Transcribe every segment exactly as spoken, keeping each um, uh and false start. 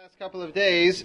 Last couple of days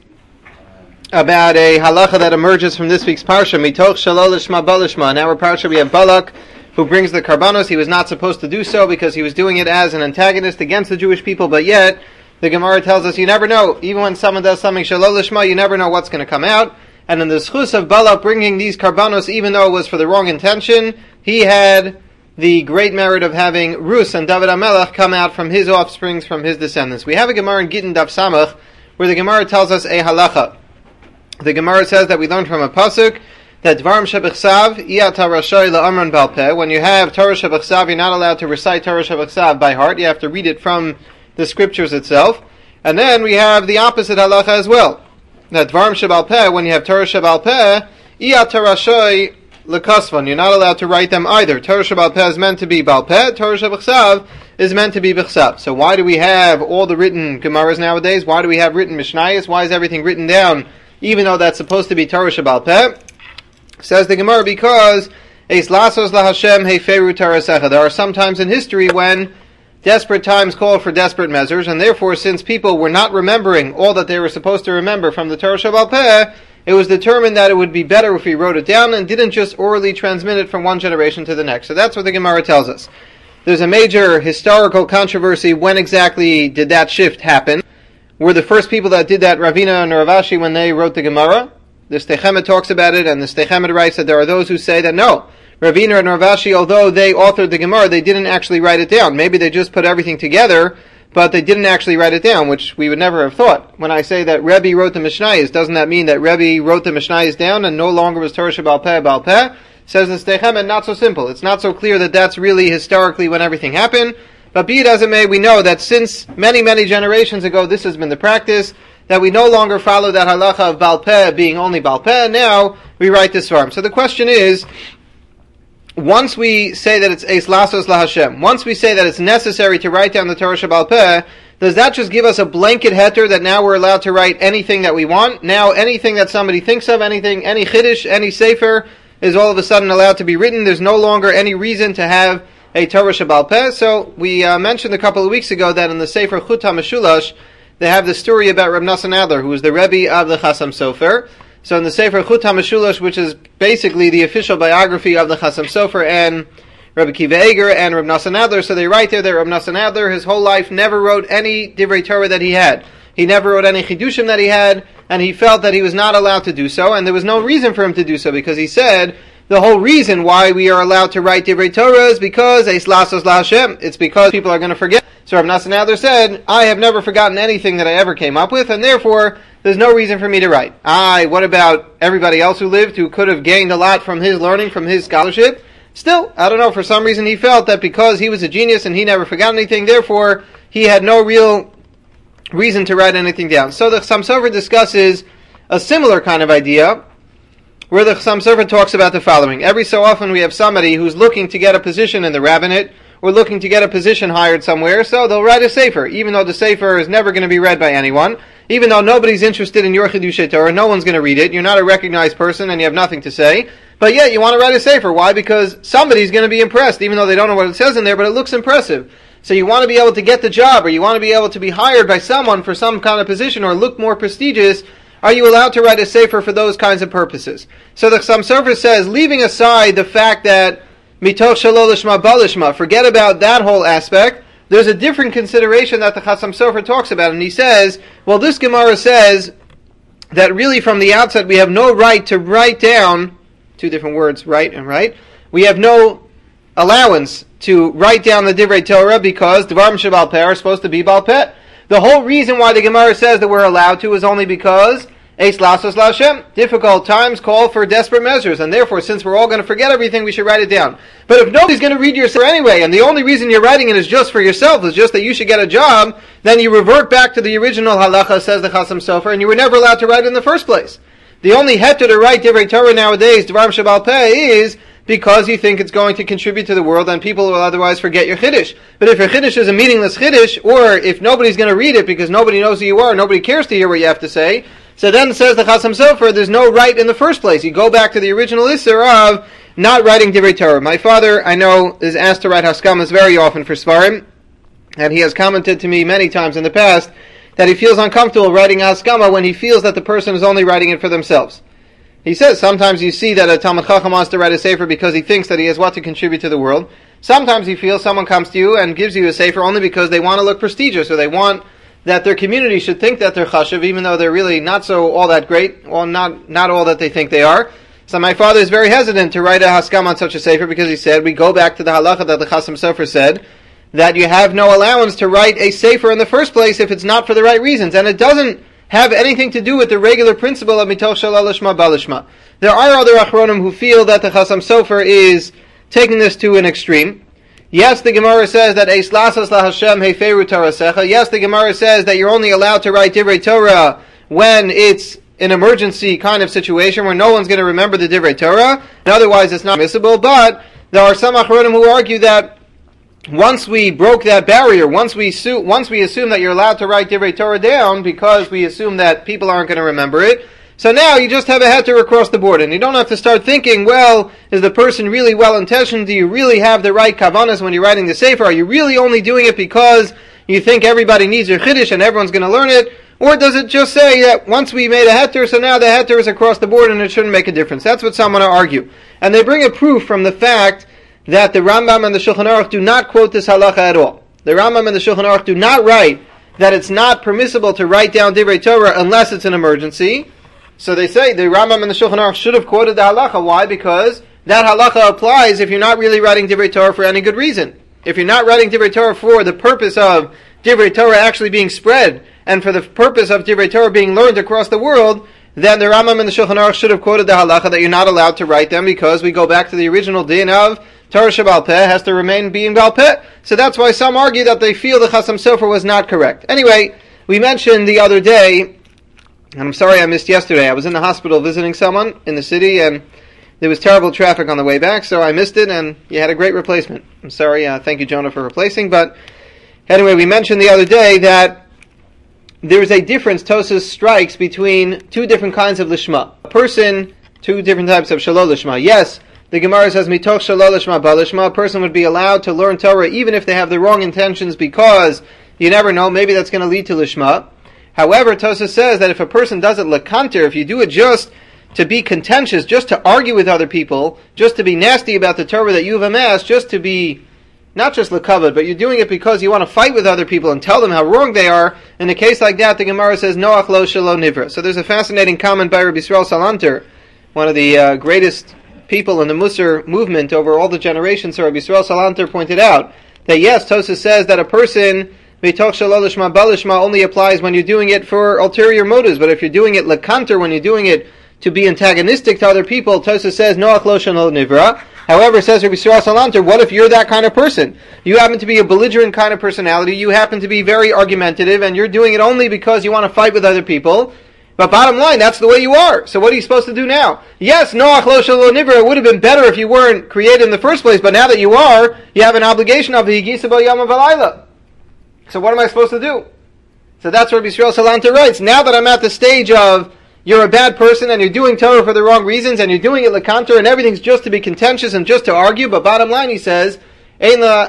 about a halacha that emerges from this week's parsha, mitoch shelo lishma balishma. In our parsha we have Balak, who brings the karbanos. He was not supposed to do so because he was doing it as an antagonist against the Jewish people, but yet the Gemara tells us you never know. Even when someone does something shelo lishma, you never know what's going to come out. And in the schus of Balak bringing these karbanos, even though it was for the wrong intention, he had the great merit of having Rus and David HaMelech come out from his offsprings, from his descendants. We have a Gemara in Gittin Daf Samach, where the Gemara tells us a halacha. The Gemara says that we learned from a pasuk that Dvarim Shebechsav Iyata Rashay LaAmran Balpeh. When you have Torah Shebechsav, you're not allowed to recite Torah Shebechsav by heart. You have to read it from the scriptures itself. And then we have the opposite halacha as well. That Dvarim Shebalpeh, when you have Torah Shebalpeh, Iyata Rashay LaKasvan. You're not allowed to write them either. Torah Shebalpeh is meant to be Balpeh. Torah Shebechsav is meant to be Bechsav. So why do we have all the written Gemaras nowadays? Why do we have written Mishnayos? Why is everything written down, even though that's supposed to be Torah Shebalpeh? Says the Gemara, because Eis Lasos LaHashem Heiferu Tarasecha. There are some times in history when desperate times call for desperate measures, and therefore, since people were not remembering all that they were supposed to remember from the Torah Shebalpeh, it was determined that it would be better if we wrote it down and didn't just orally transmit it from one generation to the next. So that's what the Gemara tells us. There's a major historical controversy. When exactly did that shift happen? Were the first people that did that Ravina and Rav Ashi when they wrote the Gemara? The Sdei Chemed talks about it, and the Sdei Chemed writes that there are those who say that no, Ravina and Rav Ashi, although they authored the Gemara, they didn't actually write it down. Maybe they just put everything together, but they didn't actually write it down, which we would never have thought. When I say that Rebbe wrote the Mishnayos, doesn't that mean that Rebbe wrote the Mishnayos down and no longer was Torah Shebalpeh Balpeh? Says the Sdei Chemed, not so simple. It's not so clear that that's really historically when everything happened. But be it as it may, we know that since many, many generations ago, this has been the practice, that we no longer follow that halacha of Balpeh being only Balpeh. Now we write this farm. So the question is, once we say that it's Eis Lasos LaHashem, once we say that it's necessary to write down the Torah Shebalpeh, does that just give us a blanket heter that now we're allowed to write anything that we want? Now anything that somebody thinks of, anything, any chiddush, any sefer, is all of a sudden allowed to be written. There's no longer any reason to have a Torah Shebalpeh. So we uh, mentioned a couple of weeks ago that in the Sefer Chut HaMeshulash, they have the story about Reb Nosson Adler, who was the Rebbe of the Chasam Sofer. So in the Sefer Chut HaMeshulash, which is basically the official biography of the Chasam Sofer and Rebbe Kiva Eger and Reb Nosson Adler, so they write there that Reb Nosson Adler, his whole life, never wrote any Divrei Torah that he had. He never wrote any Chidushim that he had, and he felt that he was not allowed to do so, and there was no reason for him to do so, because he said, the whole reason why we are allowed to write Divrei Torah is because Eis Lasos LaHashem. It's because people are going to forget. So Reb Nosson Adler said, I have never forgotten anything that I ever came up with, and therefore, there's no reason for me to write. I, what about everybody else who lived, who could have gained a lot from his learning, from his scholarship? Still, I don't know, for some reason he felt that because he was a genius and he never forgot anything, therefore, he had no real reason to write anything down. So the Chasam Sofer discusses a similar kind of idea, where the Chasam Sofer talks about the following. Every so often we have somebody who's looking to get a position in the rabbinate, or looking to get a position hired somewhere, so they'll write a sefer, even though the sefer is never going to be read by anyone, even though nobody's interested in your Chidushei Torah, no one's going to read it, you're not a recognized person and you have nothing to say, but yet you want to write a sefer. Why? Because somebody's going to be impressed, even though they don't know what it says in there, but it looks impressive. So you want to be able to get the job, or you want to be able to be hired by someone for some kind of position, or look more prestigious. Are you allowed to write a sefer for those kinds of purposes? So the Chasam Sofer says, leaving aside the fact that mitoch shelo lishma balishma, forget about that whole aspect, there's a different consideration that the Chasam Sofer talks about, and he says, well, this Gemara says that really from the outset we have no right to write down, two different words, write and write, we have no allowance to write down the Divrei Torah because Dvarim Shebalpeh are supposed to be Balpeh. The whole reason why the Gemara says that we're allowed to is only because Eis Lasos LaHashem. Difficult times call for desperate measures, and therefore, since we're all going to forget everything, we should write it down. But if nobody's going to read your sefer anyway, and the only reason you're writing it is just for yourself, is just that you should get a job, then you revert back to the original halacha, says the Chasam Sofer, and you were never allowed to write it in the first place. The only heter to write Divrei Torah nowadays, Dvarim Shebalpeh, is because you think it's going to contribute to the world and people will otherwise forget your chiddush. But if your chiddush is a meaningless chiddush, or if nobody's going to read it because nobody knows who you are, nobody cares to hear what you have to say, so then says the Chasam Sofer, there's no right in the first place. You go back to the original Isser of not writing Divrei Torah. My father, I know, is asked to write Haskamas very often for Svarim, and he has commented to me many times in the past that he feels uncomfortable writing a haskama when he feels that the person is only writing it for themselves. He says sometimes you see that a Talmid Chacham wants to write a sefer because he thinks that he has what to contribute to the world. Sometimes you feel someone comes to you and gives you a sefer only because they want to look prestigious, or they want that their community should think that they're chashuv, even though they're really not so all that great, well, not not all that they think they are. So my father is very hesitant to write a haskam on such a sefer because he said, we go back to the halacha that the Chasam Sofer said, that you have no allowance to write a sefer in the first place if it's not for the right reasons. And it doesn't have anything to do with the regular principle of mitoch shalal lishma balishma. There are other achronim who feel that the Chasam Sofer is taking this to an extreme. Yes, the Gemara says that Eis lasas lahashem heiferu torasecha. Yes, the Gemara says that you're only allowed to write divrei Torah when it's an emergency kind of situation where no one's going to remember the divrei Torah, and otherwise it's not admissible. But there are some achronim who argue that once we broke that barrier, once we su- once we assume that you're allowed to write divrei Torah down because we assume that people aren't going to remember it, so now you just have a heter across the board, and you don't have to start thinking, well, is the person really well-intentioned? Do you really have the right kavanas when you're writing the sefer? Are you really only doing it because you think everybody needs your chiddush and everyone's going to learn it? Or does it just say that once we made a heter, so now the heter is across the board and it shouldn't make a difference? That's what some want to argue. And they bring a proof from the fact that the Rambam and the Shulchan Aruch do not quote this halacha at all. The Rambam and the Shulchan Aruch do not write that it's not permissible to write down divrei Torah unless it's an emergency. So they say the Rambam and the Shulchan Aruch should have quoted the halacha. Why? Because that halacha applies if you're not really writing divrei Torah for any good reason. If you're not writing divrei Torah for the purpose of divrei Torah actually being spread, and for the purpose of divrei Torah being learned across the world, then the Rambam and the Shulchan Aruch should have quoted the halacha that you're not allowed to write them, because we go back to the original din of Torah Shebal Peh has to remain being Bal Peh. So that's why some argue that they feel the Chasam Sofer was not correct. Anyway, we mentioned the other day, and I'm sorry I missed yesterday, I was in the hospital visiting someone in the city, and there was terrible traffic on the way back, so I missed it, and you had a great replacement. I'm sorry, uh, thank you Jonah for replacing, but anyway, we mentioned the other day that there's a difference, Tosas strikes, between two different kinds of lishma. A person, two different types of shalol lishma. Yes, the Gemara says, mitoch shalol lishma balishma, a person would be allowed to learn Torah even if they have the wrong intentions, because you never know, maybe that's going to lead to lishma. However, Tosas says that if a person does it lekanter, if you do it just to be contentious, just to argue with other people, just to be nasty about the Torah that you've amassed, just to be not just lekavod, but you're doing it because you want to fight with other people and tell them how wrong they are, in a case like that, the Gemara says, noach lo shelo nivra. So there's a fascinating comment by Rabbi Yisrael Salanter, one of the uh, greatest people in the Musar movement over all the generations. So Rabbi Yisrael Salanter pointed out that yes, Tosas says that a person mitoch shalol lishma balishma only applies when you're doing it for ulterior motives, but if you're doing it lekanter, when you're doing it to be antagonistic to other people, Tosas says noach lo shelo nivra. However, says Rabbi Yisrael Salanter, what if you're that kind of person? You happen to be a belligerent kind of personality, you happen to be very argumentative, and you're doing it only because you want to fight with other people. But bottom line, that's the way you are. So what are you supposed to do now? Yes, noach lo shelo nivra, it would have been better if you weren't created in the first place, but now that you are, you have an obligation of higisa bo yama v'layla. So what am I supposed to do? So that's what Rabbi Yisrael Salanter writes. Now that I'm at the stage of you're a bad person and you're doing Torah for the wrong reasons and you're doing it lekanter and everything's just to be contentious and just to argue, but bottom line, he says, now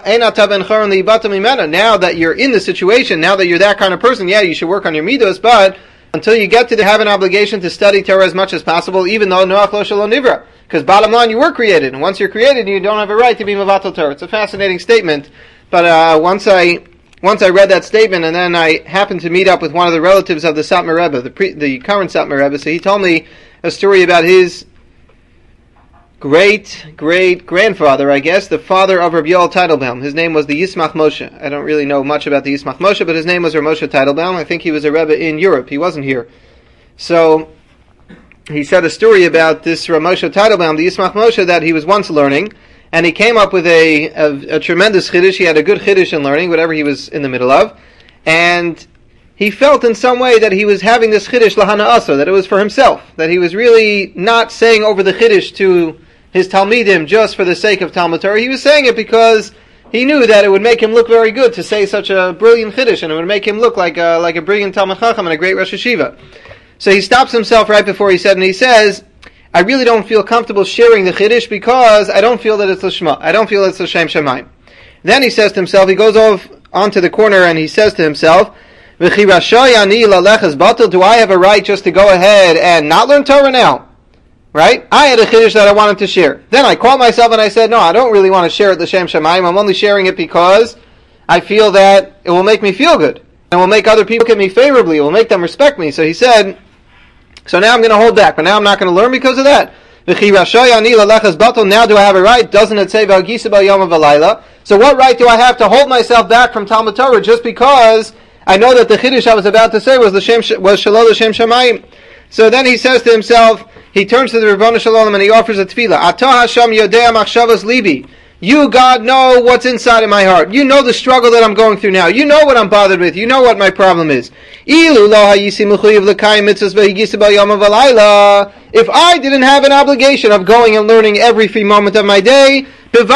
that you're in the situation, now that you're that kind of person, yeah, you should work on your midos, but until you get to have an obligation to study Torah as much as possible, even though noach lo shelo nivra, because bottom line, you were created, and once you're created, you don't have a right to be mevatel Torah. It's a fascinating statement, but uh, once I once I read that statement, and then I happened to meet up with one of the relatives of the Satmar Rebbe, the, pre, the current Satmar Rebbe, so he told me a story about his great, great grandfather, I guess, the father of Rabbi Yoel Teitelbaum. His name was the Yismach Moshe. I don't really know much about the Yismach Moshe, but his name was Rav Moshe Teitelbaum. I think he was a Rebbe in Europe. He wasn't here. So, he said a story about this Rav Moshe Teitelbaum, the Yismach Moshe, that he was once learning, and he came up with a, a, a tremendous chiddush. He had a good chiddush in learning, whatever he was in the middle of, and he felt in some way that he was having this chiddush lahana asa, that it was for himself, that he was really not saying over the chiddush to his talmidim just for the sake of Talmud Torah. He was saying it because he knew that it would make him look very good to say such a brilliant chiddush, and it would make him look like a, like a brilliant Talmud Chacham and a great Rosh Hashiva. So he stops himself right before he said, and he says, I really don't feel comfortable sharing the chiddush because I don't feel that it's l'shma. I don't feel it's l'shem shemayim. Then he says to himself, he goes off onto the corner and he says to himself, Do I have a right just to go ahead and not learn Torah now? Right? I had a chiddush that I wanted to share. Then I caught myself and I said, no, I don't really want to share it l'shem shamayim. I'm only sharing it because I feel that it will make me feel good. And will make other people look at me favorably. It will make them respect me. So he said, so now I'm going to hold back. But now I'm not going to learn because of that. Now do I have a right? Doesn't it say V'hagisa b'yom v'layla? So what right do I have to hold myself back from Talmud Torah just because I know that the chiddush I was about to say was l'shem was shalol l'shem shamayim? So then he says to himself, he turns to the Ribbono Shel Olam and he offers a tefillah. Atah Hashem yodea machshavas libi. You, God, know what's inside of my heart. You know the struggle that I'm going through now. You know what I'm bothered with. You know what my problem is. If I didn't have an obligation of going and learning every free moment of my day, then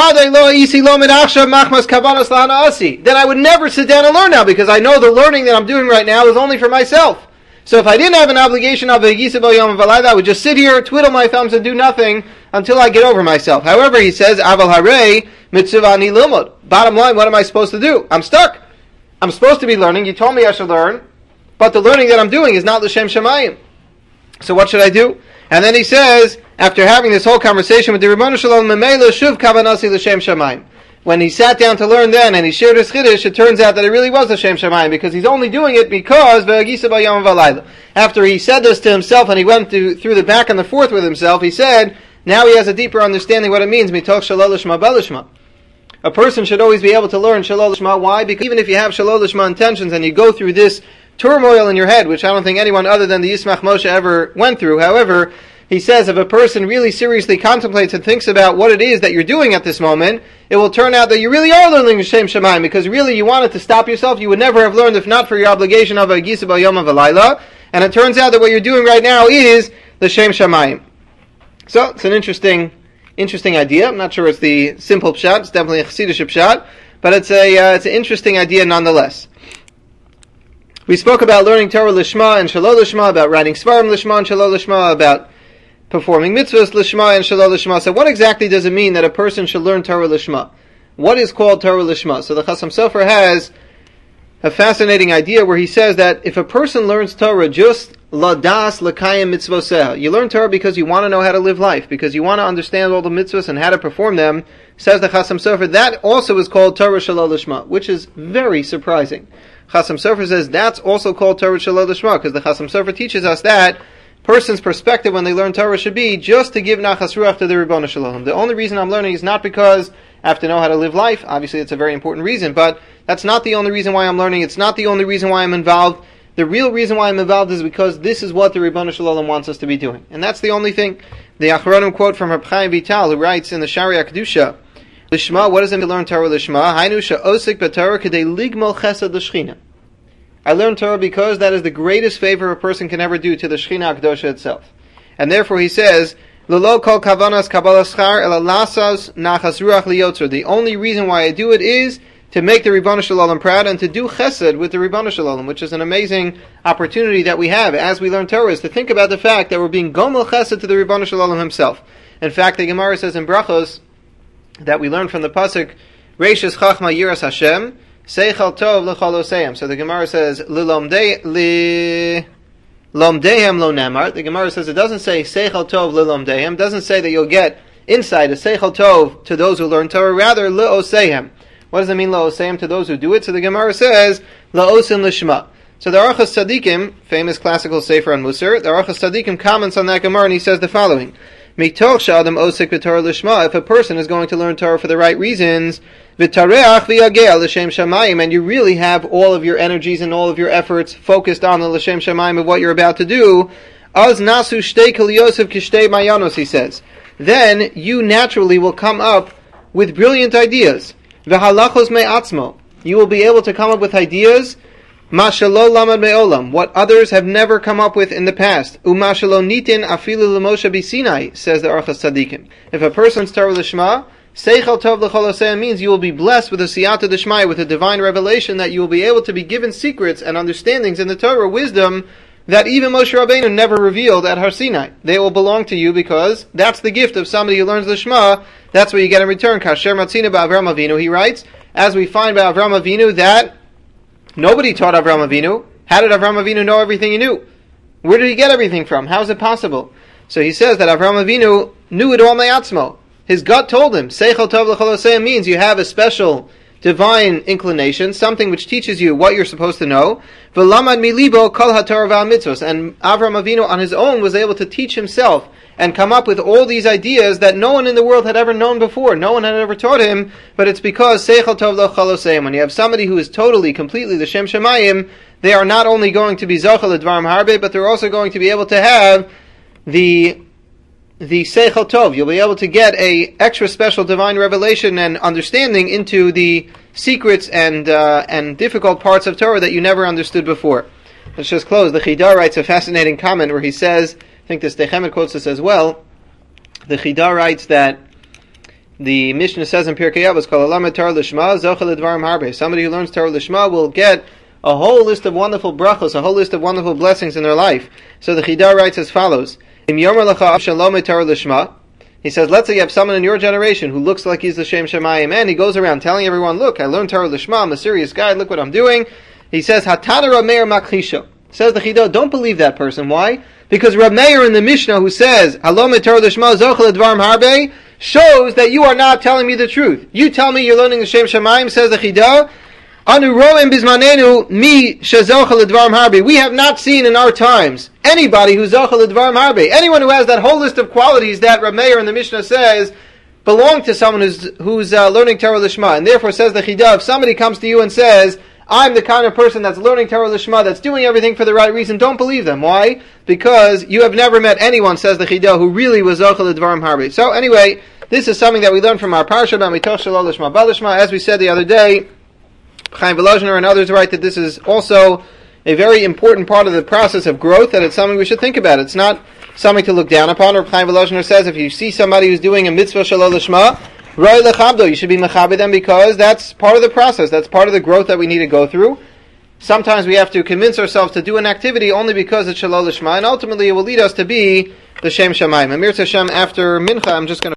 I would never sit down and learn now, because I know the learning that I'm doing right now is only for myself. So if I didn't have an obligation of I would just sit here, twiddle my thumbs, and do nothing until I get over myself. However, he says, Aval Harei mitzvah ani lilmod. Bottom line, what am I supposed to do? I'm stuck. I'm supposed to be learning. You told me I should learn, but the learning that I'm doing is not l'shem shamayim. So what should I do? And then he says, after having this whole conversation with the Ribbono Shel Olam, Memela shuv kavanasi l'shem shamayim. When he sat down to learn then, and he shared his chiddush, it turns out that it really was l'shem shamayim, because he's only doing it because v'hagisa b'yom v'layla. After he said this to himself, and he went through, through the back and the forth with himself, he said, now he has a deeper understanding what it means, mitoch shalol l'shma b'lishma. A person should always be able to learn shalol l'shma. Why? Because even if you have shalol l'shma intentions, and you go through this turmoil in your head, which I don't think anyone other than the Yismach Moshe ever went through, however, he says if a person really seriously contemplates and thinks about what it is that you're doing at this moment, it will turn out that you really are learning Shem Shemaim, because really you wanted to stop yourself. You would never have learned if not for your obligation of a Gisa B'Yom V'Layla. And it turns out that what you're doing right now is the Shem Shemaim. So it's an interesting, interesting idea. I'm not sure it's the simple pshat. It's definitely a Chassidish pshat, but it's a uh, it's an interesting idea nonetheless. We spoke about learning Torah Lishma and Shalol Lishma, about writing Svarim Lishma and Shalol Lishma, about performing mitzvahs Lishma and Shalol Lishma. So what exactly does it mean that a person should learn Torah Lishma? What is called Torah Lishma? So the Chasam Sofer has a fascinating idea where he says that if a person learns Torah just ladas l'kayim mitzvoseh, you learn Torah because you want to know how to live life, because you want to understand all the mitzvahs and how to perform them, says the Chasam Sofer, that also is called Torah Shalol Lishma, which is very surprising. Chasam Sofer says that's also called Torah Shalol Lishma, because the Chasam Sofer teaches us that person's perspective when they learn Torah should be just to give nachas ruach to the Ribbono Shel Olam. The only reason I'm learning is not because I have to know how to live life. Obviously, it's a very important reason, but that's not the only reason why I'm learning. It's not the only reason why I'm involved. The real reason why I'm involved is because this is what the Ribbono Shel Olam wants us to be doing. And that's the only thing. The Achronim quote from Reb Chaim Vital, who writes in the Sharia Kedusha, Lishma, what does it mean to learn Torah Lishma? Hainu she'osik b'Torah k'dei ligmol chesed l'shchina. I learn Torah because that is the greatest favor a person can ever do to the Shechina Kedosha itself. And therefore he says, L'lo kol kavanas kabbalah schar ela lasas nachas ruach liyotzer. The only reason why I do it is to make the Ribbono Shel Olam proud and to do chesed with the Ribbono Shel Olam, which is an amazing opportunity that we have as we learn Torah, is to think about the fact that we're being gomel chesed to the Ribbono Shel Olam himself. In fact, the Gemara says in Brachos that we learn from the pasuk, Reishis chachma yiras Hashem, Seichel tov l'chol. So the Gemara says, L'lomdehem lo nemar. The Gemara says it doesn't say Seichel tov l'lomdehem. It doesn't say that you'll get insight, a Seichel tov to those who learn Torah. Rather, l'osehem. What does it mean, l'osehem, to those who do it? So the Gemara says, l'osim l'shma. So the Arachas Tzadikim, famous classical sefer on Musar, the Arachas Tzadikim comments on that Gemara and he says the following. Mitoch she'adam osik v'Torah l'shma. If a person is going to learn Torah for the right reasons, v'tareach v'yagel l'shem shamayim, and you really have all of your energies and all of your efforts focused on the l'shem shamayim of what you're about to do, az nasu shtei kol Yosef kishtei mayanos, he says, then you naturally will come up with brilliant ideas. V'halachos me'atzmo. You will be able to come up with ideas Mashalo lamad me'olam, what others have never come up with in the past. Umashalo nitin afilu l'Moshe b'Sinai, says the Arachas Tzadikim. If a person's Torah l'shma, Seichel tov l'chol oseh means you will be blessed with a siyata d'shmai, with a divine revelation that you will be able to be given secrets and understandings in the Torah, wisdom that even Moshe Rabbeinu never revealed at Har Sinai. They will belong to you because that's the gift of somebody who learns the Shema. That's what you get in return. Kasher matzina ba'Avram Avinu, he writes, as we find by Avram Avinu that nobody taught Avram Avinu. How did Avraham Avinu know everything he knew? Where did he get everything from? How is it possible? So he says that Avraham Avinu knew it all me'atzmo. His gut told him, Seichel Tov L'chol Osei means you have a special divine inclination, something which teaches you what you're supposed to know. V'lamad milibo kol haTorah v'amitzvos. And Avraham Avinu on his own was able to teach himself and come up with all these ideas that no one in the world had ever known before. No one had ever taught him, but it's because Seichel Tov L'chol Osei. When you have somebody who is totally, completely the Shem Shemayim, they are not only going to be Zochel L'dvarim Harbe, but they're also going to be able to have the the Seichel Tov. You'll be able to get a extra special divine revelation and understanding into the secrets and uh, and difficult parts of Torah that you never understood before. Let's just close. The Chida writes a fascinating comment where he says, I think the Steichemet quotes this as well, the Chida writes that the Mishnah says in Pirkei Avos, Kol halamed Torah Lishma, Zochel L'dvarim Harbe. Somebody who learns Torah Lishma will get a whole list of wonderful brachos, a whole list of wonderful blessings in their life. So the Chida writes as follows, he says, let's say you have someone in your generation who looks like he's the Shem Shemayim, and he goes around telling everyone, look, I learned Torah Lishma, I'm a serious guy, look what I'm doing. He says, Hatana Rav Meir Makhisha. Says the Chida, don't believe that person. Why? Because Rav Meir in the Mishnah who says, Halom Torah Lishma Zochel L'dvarim Harbe, shows that you are not telling me the truth. You tell me you're learning the Shem Shemayim, says the Chida, Anu roem bizmanenu mi shezochel l'dvarim harbe. We have not seen in our times anybody who's zochel l'dvarim harbe. Anyone who has that whole list of qualities that Rav Meir in the Mishnah says belong to someone who's who's uh, learning Torah Lishma. And therefore, says the Chida, if somebody comes to you and says, I'm the kind of person that's learning Torah Lishma, that's doing everything for the right reason, don't believe them. Why? Because you have never met anyone, says the Chida, who really was zochel l'dvarim harbe. So anyway, this is something that we learned from our parsha about mitoch shelo lishma balishma. As we said the other day, Chaim Volozhiner and others write that this is also a very important part of the process of growth, that it's something we should think about. It's not something to look down upon. Or Chaim Volozhiner says, if you see somebody who's doing a mitzvah shelo lishma, roi lechabdo, you should be mechabe them, because that's part of the process. That's part of the growth that we need to go through. Sometimes we have to convince ourselves to do an activity only because it's shelo lishma, and ultimately it will lead us to be the Shem Shemayim. Amir Tashem, after Mincha, I'm just going to